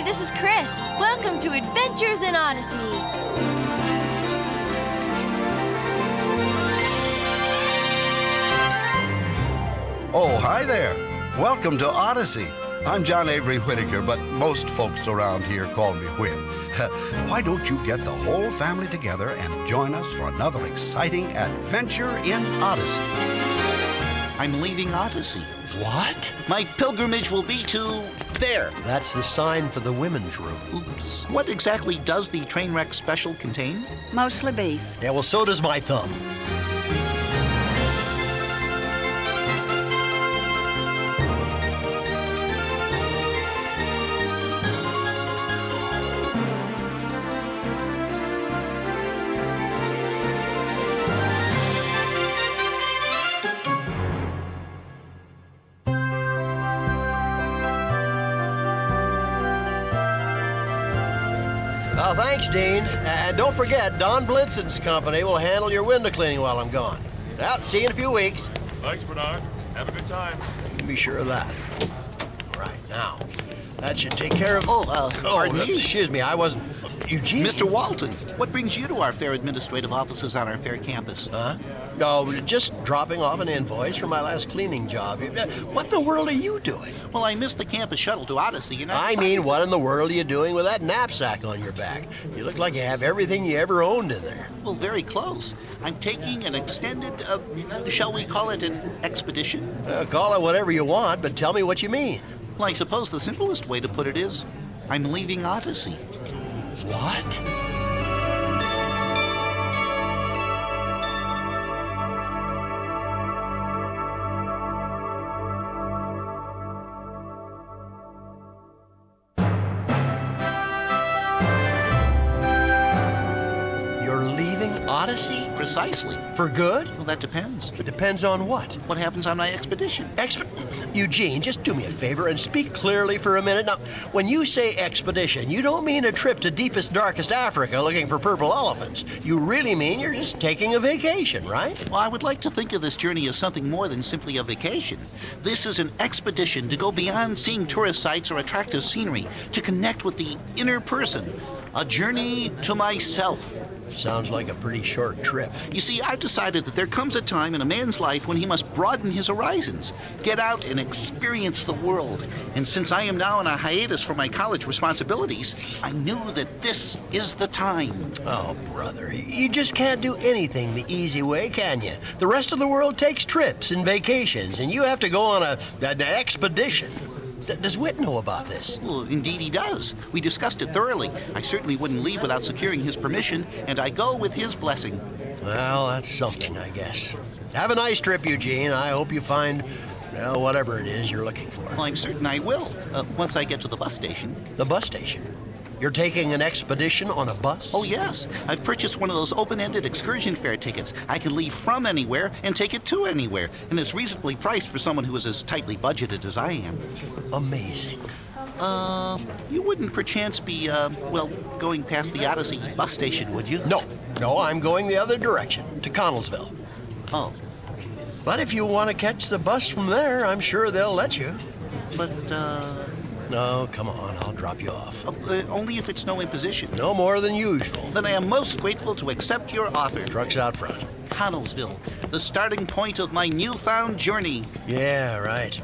this is Chris. Welcome to Adventures in Odyssey. Oh, hi there. Welcome to Odyssey. I'm John Avery Whittaker, but most folks around here call me Whit. Why don't you get the whole family together and join us for another exciting adventure in Odyssey? I'm leaving Odyssey. What? My pilgrimage will be to there. That's the sign for the women's room. Oops. What exactly does the train wreck special contain? Mostly beef. Yeah, well, so does my thumb. Oh, thanks, Dean. And don't forget, Don Blinson's company will handle your window cleaning while I'm gone. Well, see you in a few weeks. Thanks, Bernard. Have a good time. You can be sure of that. All right, now, that should take care of... Pardon me? Excuse me, I wasn't... Eugene? Mr. Walton, what brings you to our fair administrative offices on our fair campus? Huh? No, just dropping off an invoice for my last cleaning job. What in the world are you doing? Well, I missed the campus shuttle to Odyssey, and I mean, what in the world are you doing with that knapsack on your back? You look like you have everything you ever owned in there. Well, very close. I'm taking an extended, shall we call it an expedition? Call it whatever you want, but tell me what you mean. Well, I suppose the simplest way to put it is, I'm leaving Odyssey. What? You're leaving Odyssey? Precisely. For good? Well, that depends. It depends on what? What happens on my expedition? Eugene, just do me a favor and speak clearly for a minute. Now, when you say expedition, you don't mean a trip to deepest, darkest Africa looking for purple elephants. You really mean you're just taking a vacation, right? Well, I would like to think of this journey as something more than simply a vacation. This is an expedition to go beyond seeing tourist sites or attractive scenery, to connect with the inner person. A journey to myself. Sounds like a pretty short trip. You see, I've decided that there comes a time in a man's life when he must broaden his horizons, get out and experience the world. And since I am now on a hiatus from my college responsibilities, I knew that this is the time. Oh, brother, you just can't do anything the easy way, can you? The rest of the world takes trips and vacations, and you have to go on an expedition. Does Whit know about this? Well, indeed he does. We discussed it thoroughly. I certainly wouldn't leave without securing his permission, and I go with his blessing. Well, that's something, I guess. Have a nice trip, Eugene. I hope you find, well, whatever it is you're looking for. Well, I'm certain I will, once I get to the bus station. The bus station? You're taking an expedition on a bus? Oh, yes. I've purchased one of those open-ended excursion fare tickets. I can leave from anywhere and take it to anywhere, and it's reasonably priced for someone who is as tightly budgeted as I am. Amazing. You wouldn't perchance be, going past the Odyssey bus station, would you? No, I'm going the other direction, to Connellsville. Oh. But if you want to catch the bus from there, I'm sure they'll let you. But, No, come on, I'll drop you off. Only if it's no imposition. No more than usual. Then I am most grateful to accept your offer. Truck's out front. Connellsville, the starting point of my newfound journey. Yeah, right.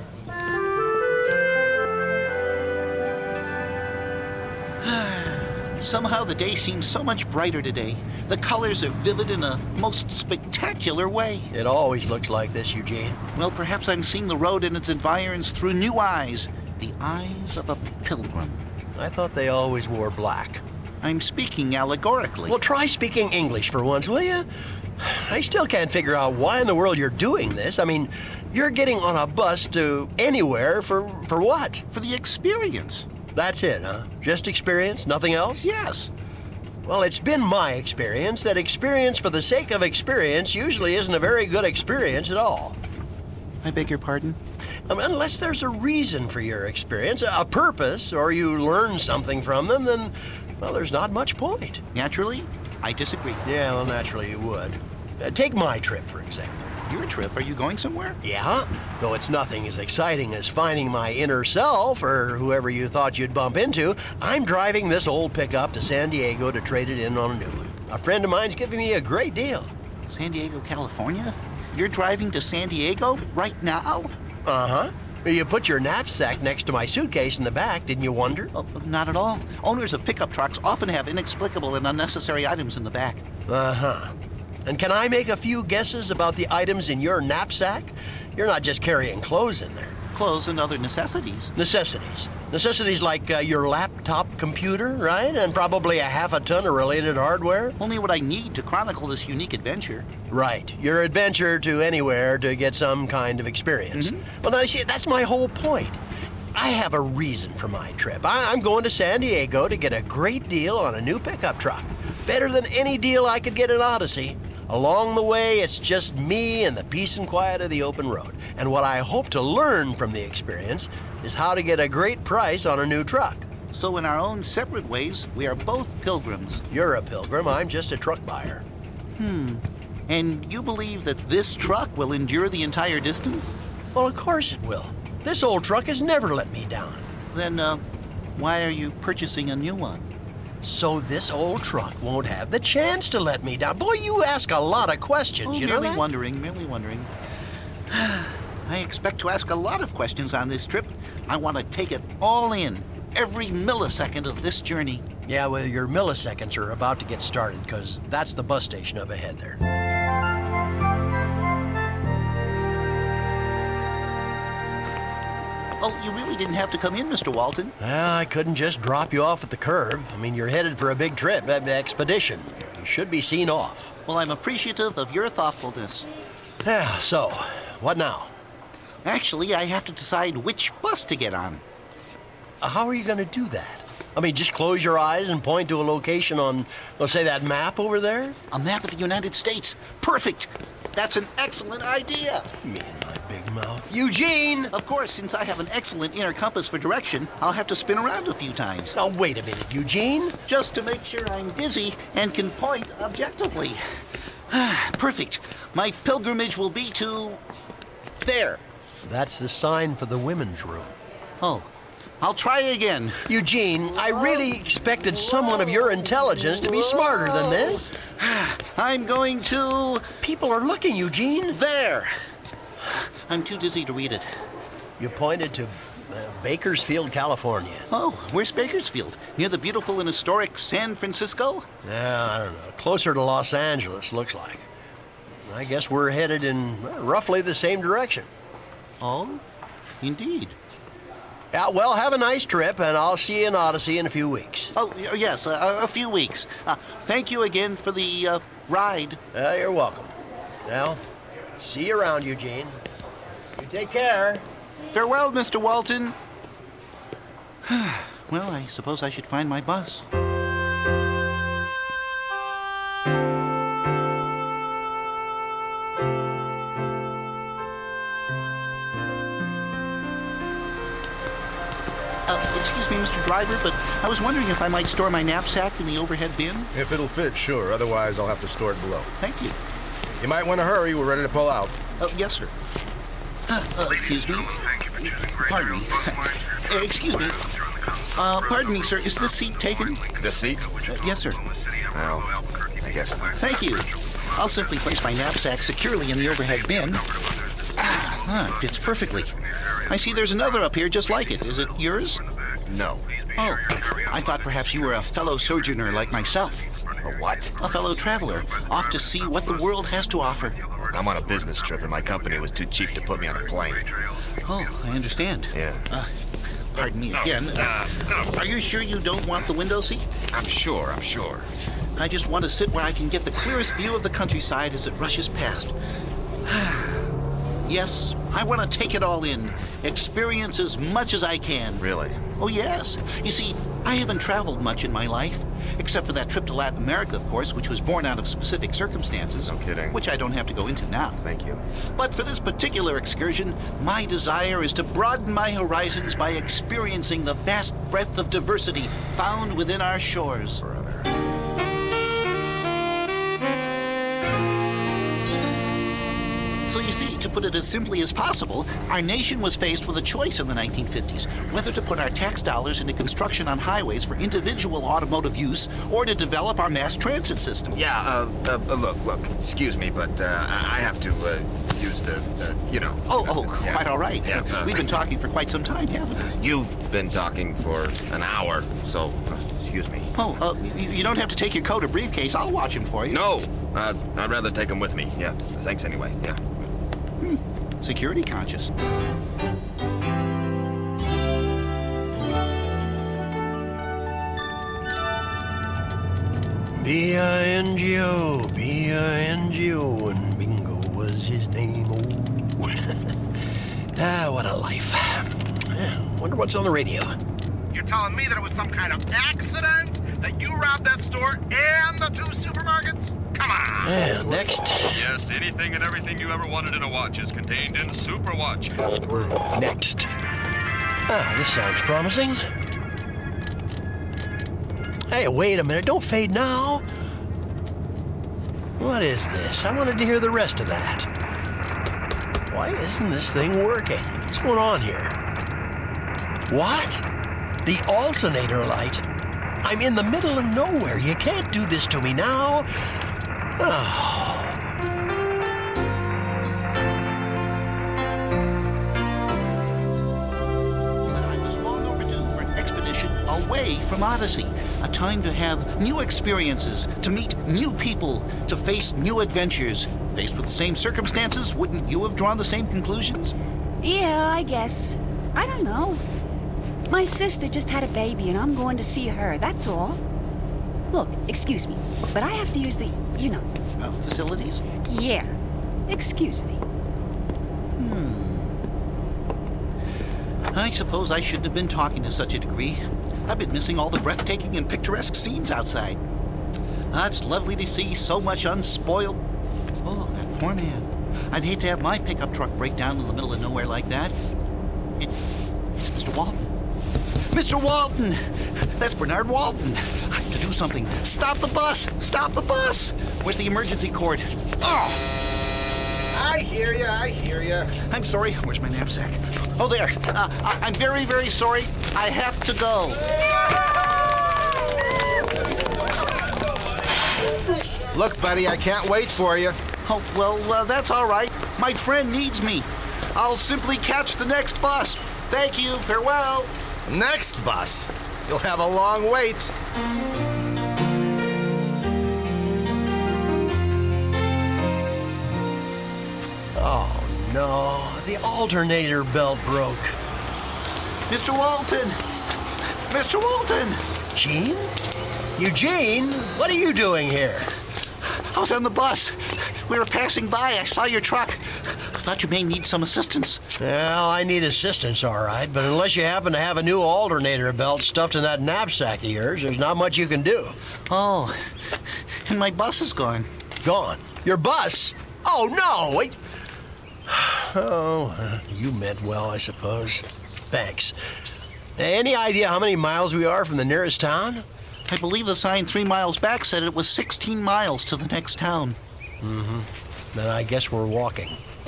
Somehow the day seems so much brighter today. The colors are vivid in a most spectacular way. It always looks like this, Eugene. Well, perhaps I'm seeing the road and its environs through new eyes. The eyes of a pilgrim. I thought they always wore black. I'm speaking allegorically. Well, try speaking English for once, will you? I still can't figure out why in the world you're doing this. I mean, you're getting on a bus to anywhere for what? For the experience. That's it, huh? Just experience, nothing else? Yes. Well, it's been my experience that experience for the sake of experience usually isn't a very good experience at all. I beg your pardon? Unless there's a reason for your experience, a purpose, or you learn something from them, then, well, there's not much point. Naturally, I disagree. Yeah, well, naturally you would. Take my trip, for example. your trip. Are you going somewhere? Yeah, though it's nothing as exciting as finding my inner self or whoever you thought you'd bump into. I'm driving this old pickup to San Diego to trade it in on a new one. A friend of mine's giving me a great deal. San Diego, California? You're driving to San Diego right now? Uh-huh. You put your knapsack next to my suitcase in the back, didn't you wonder? Oh, not at all. Owners of pickup trucks often have inexplicable and unnecessary items in the back. Uh-huh. And can I make a few guesses about the items in your knapsack? You're not just carrying clothes in there. Clothes and other necessities. Necessities. Necessities like your laptop computer, right? And probably a half a ton of related hardware? Only what I need to chronicle this unique adventure. Right. Your adventure to anywhere to get some kind of experience. Well, now, see, that's my whole point. I have a reason for my trip. I'm going to San Diego to get a great deal on a new pickup truck. Better than any deal I could get in Odyssey. Along the way, it's just me and the peace and quiet of the open road. And what I hope to learn from the experience is how to get a great price on a new truck. So in our own separate ways, we are both pilgrims. You're a pilgrim, I'm just a truck buyer. And you believe that this truck will endure the entire distance? Well, of course it will. This old truck has never let me down. Then, why are you purchasing a new one? So this old truck won't have the chance to let me down. Boy, you ask a lot of questions, you know that? Merely wondering. I expect to ask a lot of questions on this trip. I want to take it all in, every millisecond of this journey. Yeah, well, your milliseconds are about to get started, because that's the bus station up ahead there. Oh, you really didn't have to come in, Mr. Walton. Well, I couldn't just drop you off at the curb. I mean, you're headed for a big trip, an expedition. You should be seen off. Well, I'm appreciative of your thoughtfulness. Yeah, so, what now? Actually, I have to decide which bus to get on. How are you going to do that? I mean, just close your eyes and point to a location on, let's say, that map over there? A map of the United States. Perfect. That's an excellent idea. Me and my big mouth. Eugene! Of course, since I have an excellent inner compass for direction, I'll have to spin around a few times. Now, wait a minute, Eugene. Just to make sure I'm dizzy and can point objectively. Perfect. My pilgrimage will be to... there. That's the sign for the women's room. Oh, I'll try again. Eugene, I really expected someone of your intelligence to be smarter than this. I'm going to... People are looking, Eugene. there. I'm too dizzy to read it. You pointed to Bakersfield, California. Oh, where's Bakersfield? Near the beautiful and historic San Francisco? Yeah, I don't know. Closer to Los Angeles, looks like. I guess we're headed in roughly the same direction. Oh, indeed. Yeah, well, have a nice trip, and I'll see you in Odyssey in a few weeks. Oh, yes, a few weeks. Thank you again for the ride. You're welcome. Well, see you around, Eugene. You take care. Farewell, Mr. Walton. Well, I suppose I should find my bus. Excuse me, Mr. Driver, but I was wondering if I might store my knapsack in the overhead bin. If it'll fit, sure. Otherwise, I'll have to store it below. Thank you. You might want to hurry. We're ready to pull out. Yes, sir. Excuse me. Pardon me. Excuse me. Pardon me, sir. Is this seat taken? This seat? Yes, sir. Well, I guess not. Thank you. I'll simply place my knapsack securely in the overhead bin. It fits perfectly. I see there's another up here just like it. Is it yours? No. Oh, I thought perhaps you were a fellow sojourner like myself. A what? A fellow traveler, off to see what the world has to offer. I'm on a business trip, and my company was too cheap to put me on a plane. Oh, I understand. Yeah. Pardon me again. Are you sure you don't want the window seat? I'm sure. I just want to sit where I can get the clearest view of the countryside as it rushes past. Yes, I want to take it all in, experience as much as I can. Really? Oh, yes. You see, I haven't traveled much in my life, except for that trip to Latin America, of course, which was born out of specific circumstances. No kidding. Which I don't have to go into now. Thank you. But for this particular excursion, my desire is to broaden my horizons by experiencing the vast breadth of diversity found within our shores. Brother. So you see, to put it as simply as possible, our nation was faced with a choice in the 1950s, whether to put our tax dollars into construction on highways for individual automotive use or to develop our mass transit system. Yeah, look, excuse me, but I have to use the, Quite all right. Yeah, We've been talking for quite some time, haven't we? You've been talking for an hour, so excuse me. You don't have to take your coat or briefcase. I'll watch him for you. No, I'd rather take them with me. Yeah, thanks anyway, yeah. Security conscious. B-I-N-G-O, B-I-N-G-O, and Bingo was his name. Oh. What a life. Wonder what's on the radio. You're telling me that it was some kind of accident? That you robbed that store and the 2 supermarkets? Come on! Yeah, next. Yes, anything and everything you ever wanted in a watch is contained in Super Watch. Next. This sounds promising. Hey, wait a minute. Don't fade now. What is this? I wanted to hear the rest of that. Why isn't this thing working? What's going on here? What? The alternator light? I'm in the middle of nowhere. You can't do this to me now. Oh. Time is long overdue for an expedition away from Odyssey. A time to have new experiences, to meet new people, to face new adventures. Faced with the same circumstances, wouldn't you have drawn the same conclusions? Yeah, I guess. I don't know. My sister just had a baby and I'm going to see her, that's all. Look, excuse me, but I have to use the, Facilities? Yeah, excuse me. I suppose I shouldn't have been talking to such a degree. I've been missing all the breathtaking and picturesque scenes outside. It's lovely to see so much unspoiled... Oh, that poor man. I'd hate to have my pickup truck break down in the middle of nowhere like that. It's Mr. Walton. Mr. Walton! That's Bernard Walton. I have to do something. Stop the bus! Stop the bus! Where's the emergency cord? Oh! I hear ya. I'm sorry. Where's my knapsack? Oh, there. I'm very, very sorry. I have to go. Look, buddy, I can't wait for you. Oh, well, that's all right. My friend needs me. I'll simply catch the next bus. Thank you. Farewell. Next bus. You'll have a long wait. Oh, no. The alternator belt broke. Mr. Walton! Mr. Walton! Gene? Eugene? What are you doing here? I was on the bus. We were passing by. I saw your truck. Thought you may need some assistance. Well, I need assistance, all right, but unless you happen to have a new alternator belt stuffed in that knapsack of yours, there's not much you can do. Oh, and my bus is gone. Gone? Your bus? Oh, no! Wait. Oh, you meant well, I suppose. Thanks. Any idea how many miles we are from the nearest town? I believe the sign 3 miles back said it was 16 miles to the next town. Mm-hmm. Then I guess we're walking.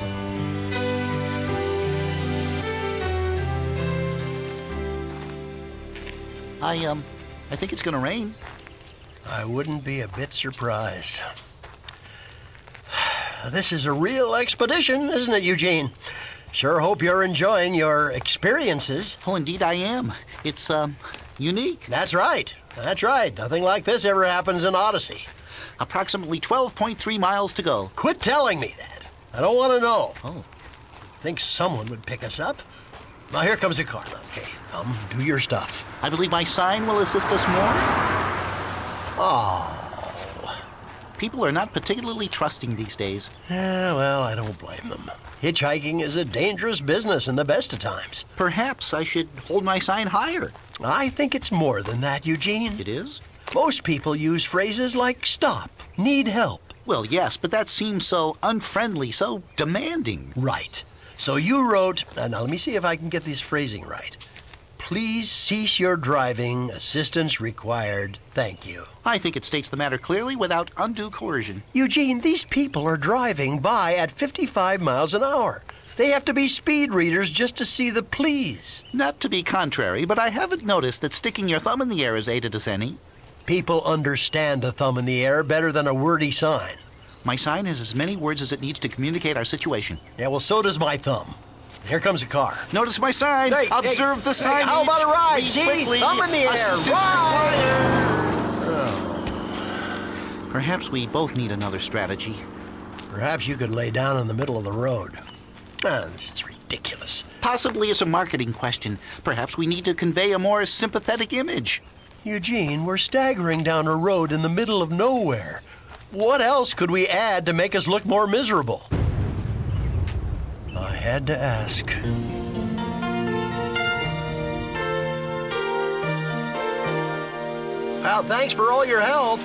I think it's gonna rain. I wouldn't be a bit surprised. This is a real expedition, isn't it, Eugene? Sure hope you're enjoying your experiences. Oh, indeed I am. It's, unique. That's right. That's right. Nothing like this ever happens in Odyssey. Approximately 12.3 miles to go. Quit telling me that. I don't want to know. Oh. Think someone would pick us up? Now, here comes a car. Okay, come, do your stuff. I believe my sign will assist us more. Oh. People are not particularly trusting these days. Yeah, well, I don't blame them. Hitchhiking is a dangerous business in the best of times. Perhaps I should hold my sign higher. I think it's more than that, Eugene. It is? Most people use phrases like stop, need help. Well, yes, but that seems so unfriendly, so demanding. Right. So you wrote, now let me see if I can get this phrasing right. please cease your driving. Assistance required. Thank you. I think it states the matter clearly without undue coercion. Eugene, these people are driving by at 55 miles an hour. They have to be speed readers just to see the please. Not to be contrary, but I haven't noticed that sticking your thumb in the air has aided us any. People understand a thumb in the air better than a wordy sign. My sign has as many words as it needs to communicate our situation. Yeah, well, so does my thumb. Here comes a car. Notice my sign. Hey, Observe the sign. How about a ride? Leave See? quickly. Thumb in the air. Assistance Ride! required. Perhaps we both need another strategy. Perhaps you could lay down in the middle of the road. This is ridiculous. Possibly it's a marketing question. Perhaps we need to convey a more sympathetic image. Eugene, we're staggering down a road in the middle of nowhere. What else could we add to make us look more miserable? I had to ask. Well, thanks for all your help.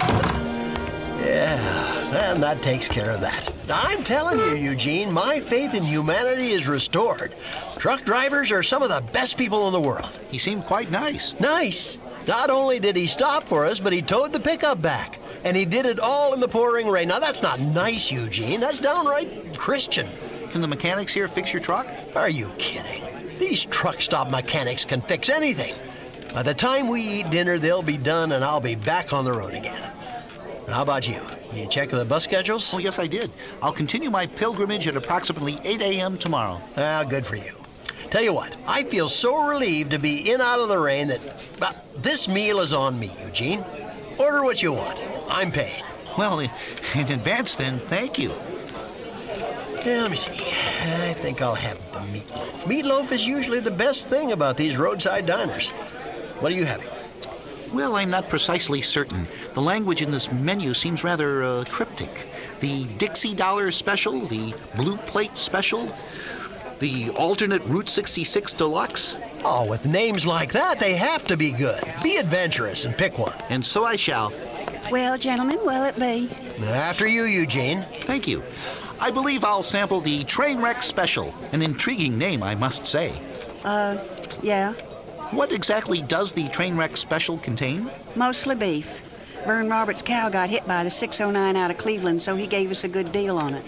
Yeah, and that takes care of that. I'm telling you, Eugene, my faith in humanity is restored. Truck drivers are some of the best people in the world. He seemed quite nice. Nice. Not only did he stop for us, but he towed the pickup back. And he did it all in the pouring rain. Now, that's not nice, Eugene. That's downright Christian. Can the mechanics here fix your truck? Are you kidding? These truck stop mechanics can fix anything. By the time we eat dinner, they'll be done, and I'll be back on the road again. How about you? You checking the bus schedules? Oh, yes, I did. I'll continue my pilgrimage at approximately 8 a.m. tomorrow. Good for you. Tell you what, I feel so relieved to be in out of the rain that this meal is on me, Eugene. Order what you want. I'm paying. Well, in advance then, thank you. Yeah, let me see. I think I'll have the meatloaf. Meatloaf is usually the best thing about these roadside diners. What are you having? Well, I'm not precisely certain. The language in this menu seems rather cryptic. The Dixie Dollar Special, the Blue Plate Special, the alternate Route 66 Deluxe. Oh, with names like that, they have to be good. Be adventurous and pick one. And so I shall. Well, gentlemen, will it be? After you, Eugene. Thank you. I believe I'll sample the Trainwreck Special. An intriguing name, I must say. Yeah. What exactly does the Trainwreck Special contain? Mostly beef. Vern Roberts' cow got hit by the 609 out of Cleveland, so he gave us a good deal on it.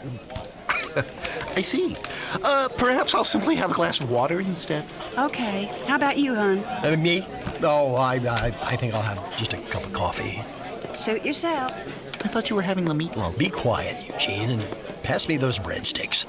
I see. Perhaps I'll simply have a glass of water instead. Okay. How about you, hon? Me? Oh, I think I'll have just a cup of coffee. Suit yourself. I thought you were having the meatloaf. Be quiet, Eugene, and pass me those breadsticks.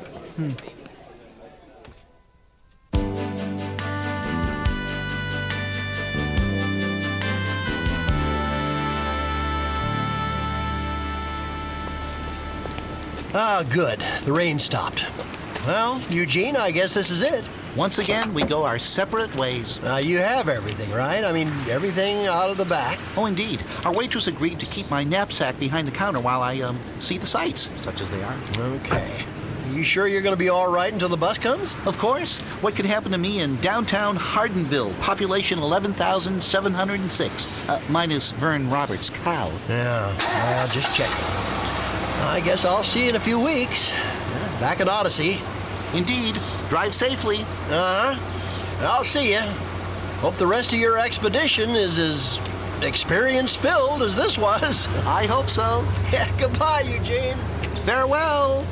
Good. The rain stopped. Well, Eugene, I guess this is it. Once again, we go our separate ways. You have everything, right? I mean, everything out of the back. Oh, indeed. Our waitress agreed to keep my knapsack behind the counter while I see the sights, such as they are. Okay. You sure you're going to be all right until the bus comes? Of course. What could happen to me in downtown Hardinville, population 11,706, minus Vern Roberts' cow? Yeah, well, just checking. I guess I'll see you in a few weeks. Back at Odyssey. Indeed. Drive safely. I'll see you. Hope the rest of your expedition is as experience-filled as this was. I hope so. Yeah, goodbye, Eugene. Farewell.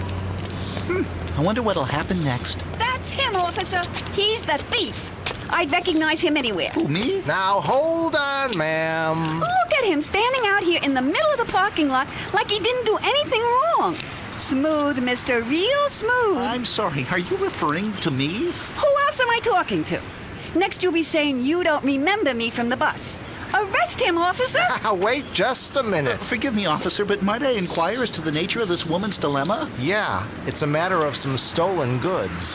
I wonder what'll happen next. That's him, officer. He's the thief. I'd recognize him anywhere. Who, me? Now, hold on, ma'am. Look at him standing out here in the middle of the parking lot like he didn't do anything wrong. Smooth, mister. Real smooth. I'm sorry. Are you referring to me? Who else am I talking to? Next you'll be saying you don't remember me from the bus. Arrest him, officer! Wait just a minute. Forgive me, officer, but might I inquire as to the nature of this woman's dilemma? Yeah, it's a matter of some stolen goods.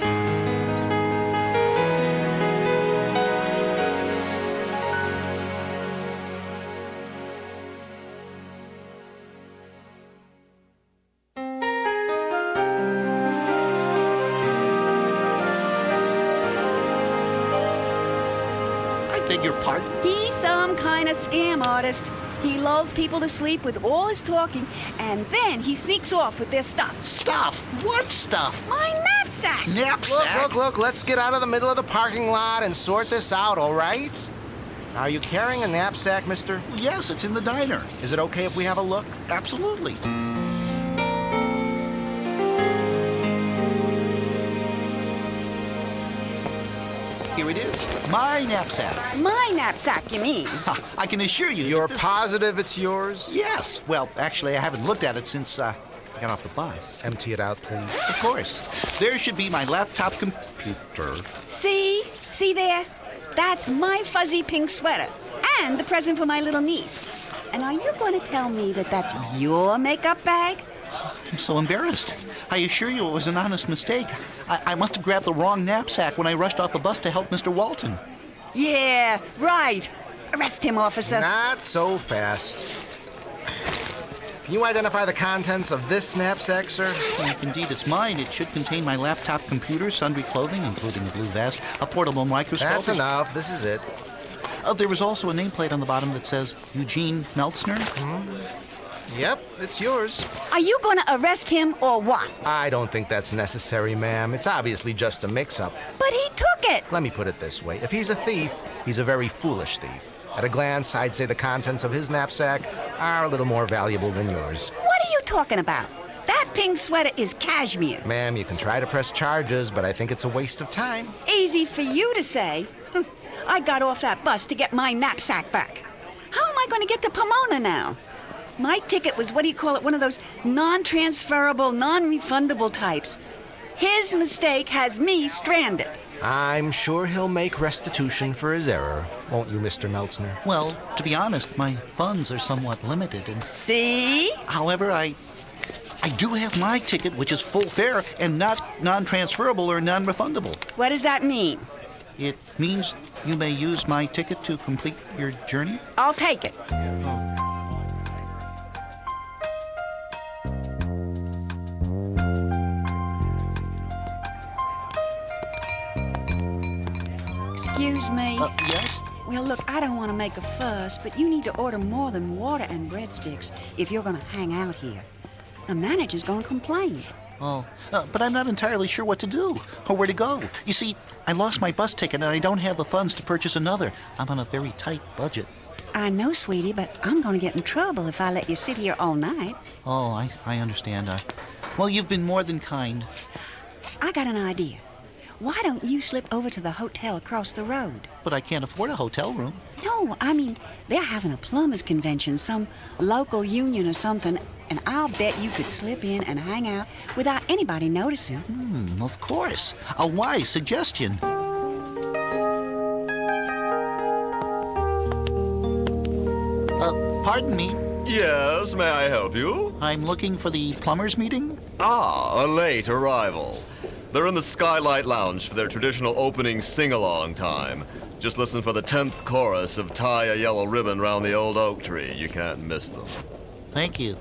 Beg your pardon? He's some kind of scam artist. He lulls people to sleep with all his talking, and then he sneaks off with their stuff. Stuff? What stuff? My knapsack! knapsack. Knapsack? Look, let's get out of the middle of the parking lot and sort this out, all right? Are you carrying a knapsack, mister? Yes, it's in the diner. Is it okay if we have a look? Absolutely. Here it is. My knapsack. My knapsack, you mean? Ha, I can assure you. You're that this- positive it's yours? Yes. Well, actually, I haven't looked at it since I got off the bus. Empty it out, please. Of course. There should be my laptop computer. See? See there? That's my fuzzy pink sweater. And the present for my little niece. And are you going to tell me that that's your makeup bag? I'm so embarrassed. I assure you it was an honest mistake. I must have grabbed the wrong knapsack when I rushed off the bus to help Mr. Walton. Yeah, right. Arrest him, officer. Not so fast. Can you identify the contents of this knapsack, sir? If indeed it's mine, it should contain my laptop computer, sundry clothing, including a blue vest, a portable microscope. That's enough. This is it. There was also a nameplate on the bottom that says Eugene Meltzner. Yep, it's yours. Are you going to arrest him or what? I don't think that's necessary, ma'am. It's obviously just a mix-up. But he took it. Let me put it this way. If he's a thief, he's a very foolish thief. At a glance, I'd say the contents of his knapsack are a little more valuable than yours. What are you talking about? That pink sweater is cashmere. Ma'am, you can try to press charges, but I think it's a waste of time. Easy for you to say. I got off that bus to get my knapsack back. How am I going to get to Pomona now? My ticket was, one of those non-transferable, non-refundable types. His mistake has me stranded. I'm sure he'll make restitution for his error, won't you, Mr. Meltzner? Well, to be honest, my funds are somewhat limited, and See? however, I do have my ticket, which is full fare and not non-transferable or non-refundable. What does that mean? It means you may use my ticket to complete your journey. I'll take it. Excuse me. Yes? Well, look, I don't want to make a fuss, but you need to order more than water and breadsticks if you're going to hang out here. The manager's going to complain. Oh, but I'm not entirely sure what to do or where to go. You see, I lost my bus ticket and I don't have the funds to purchase another. I'm on a very tight budget. I know, sweetie, but I'm going to get in trouble if I let you sit here all night. Oh, I understand. Well, you've been more than kind. I got an idea. Why don't you slip over to the hotel across the road? But I can't afford a hotel room. No, I mean, they're having a plumbers convention, some local union or something, and I'll bet you could slip in and hang out without anybody noticing. Of course. A wise suggestion. Pardon me. Yes, may I help you? I'm looking for the plumbers meeting. Ah, a late arrival. They're in the Skylight Lounge for their traditional opening sing-along time. Just listen for the 10th chorus of Tie a Yellow Ribbon Round the Old Oak Tree. You can't miss them. Thank you.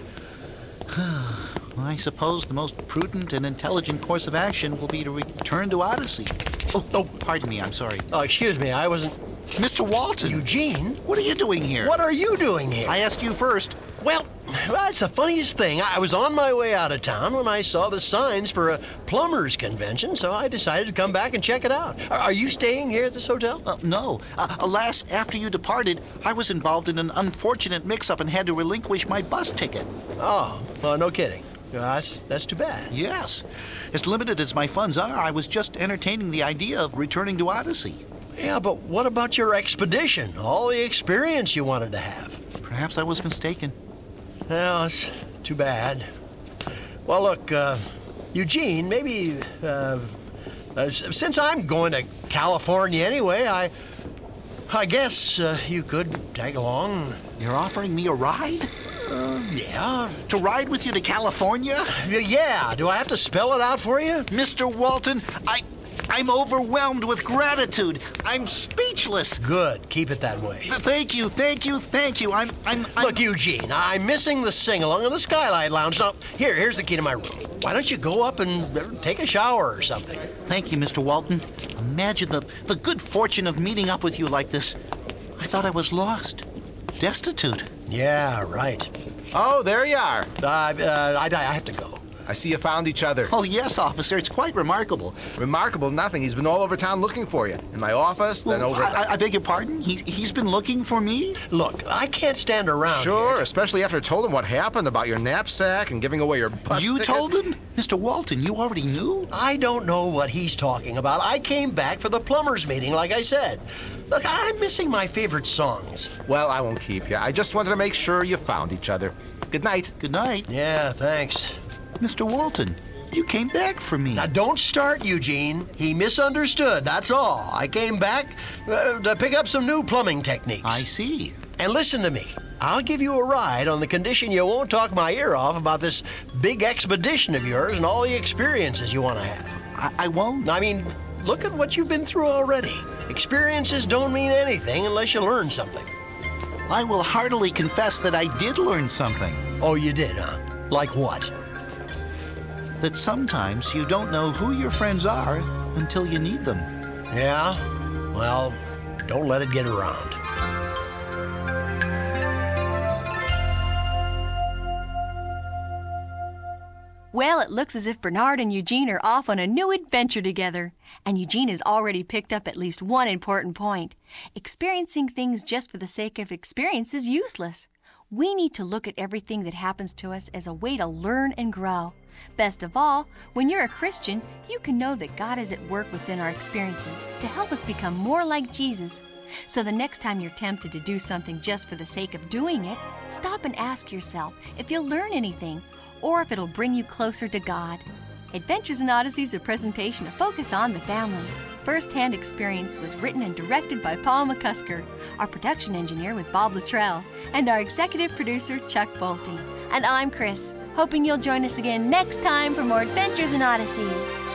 I suppose the most prudent and intelligent course of action will be to return to Odyssey. Oh, pardon me, I'm sorry. Oh, excuse me, I wasn't... Mr. Walton! Eugene? What are you doing here? What are you doing here? I asked you first. Well, that's the funniest thing. I was on my way out of town when I saw the signs for a plumbers convention, so I decided to come back and check it out. Are you staying here at this hotel? No. Alas, after you departed, I was involved in an unfortunate mix-up and had to relinquish my bus ticket. Oh, well, no kidding. That's too bad. Yes. As limited as my funds are, I was just entertaining the idea of returning to Odyssey. Yeah, but what about your expedition? All the experience you wanted to have? Perhaps I was mistaken. Well, it's too bad. Well, look, Eugene, maybe, since I'm going to California anyway, I guess you could tag along. You're offering me a ride? Yeah. To ride with you to California? Yeah. Do I have to spell it out for you? Mr. Walton, I'm overwhelmed with gratitude. I'm speechless. Good. Keep it that way. Thank you. I'm Look, Eugene, I'm missing the sing-along in the Skylight Lounge. Now, here's the key to my room. Why don't you go up and take a shower or something? Thank you, Mr. Walton. Imagine the good fortune of meeting up with you like this. I thought I was lost. Destitute. Yeah, right. Oh, there you are. I have to go. I see you found each other. Oh, yes, officer. It's quite remarkable. Remarkable nothing. He's been all over town looking for you. In my office, then over... I beg your pardon? He's been looking for me? Look, I can't stand around Sure, here. especially after I told him what happened about your knapsack and giving away your bus You ticket. told him? Mr. Walton, you already knew? I don't know what he's talking about. I came back for the plumbers meeting, like I said. Look, I'm missing my favorite songs. Well, I won't keep you. I just wanted to make sure you found each other. Good night. Good night. Yeah, thanks. Mr. Walton, you came back for me. Now, don't start, Eugene. He misunderstood, that's all. I came back to pick up some new plumbing techniques. I see. And listen to me. I'll give you a ride on the condition you won't talk my ear off about this big expedition of yours and all the experiences you want to have. I won't. I mean, look at what you've been through already. Experiences don't mean anything unless you learn something. I will heartily confess that I did learn something. Oh, you did, huh? Like what? That sometimes you don't know who your friends are until you need them. Yeah? Well, don't let it get around. Well, it looks as if Bernard and Eugene are off on a new adventure together. And Eugene has already picked up at least one important point. Experiencing things just for the sake of experience is useless. We need to look at everything that happens to us as a way to learn and grow. Best of all, when you're a Christian, you can know that God is at work within our experiences to help us become more like Jesus. So the next time you're tempted to do something just for the sake of doing it, stop and ask yourself if you'll learn anything, or if it'll bring you closer to God. Adventures in Odyssey is a presentation of Focus on the Family. First-Hand Experience was written and directed by Paul McCusker. Our production engineer was Bob Luttrell, and our executive producer, Chuck Bolte. And I'm Chris, hoping you'll join us again next time for more Adventures in Odyssey.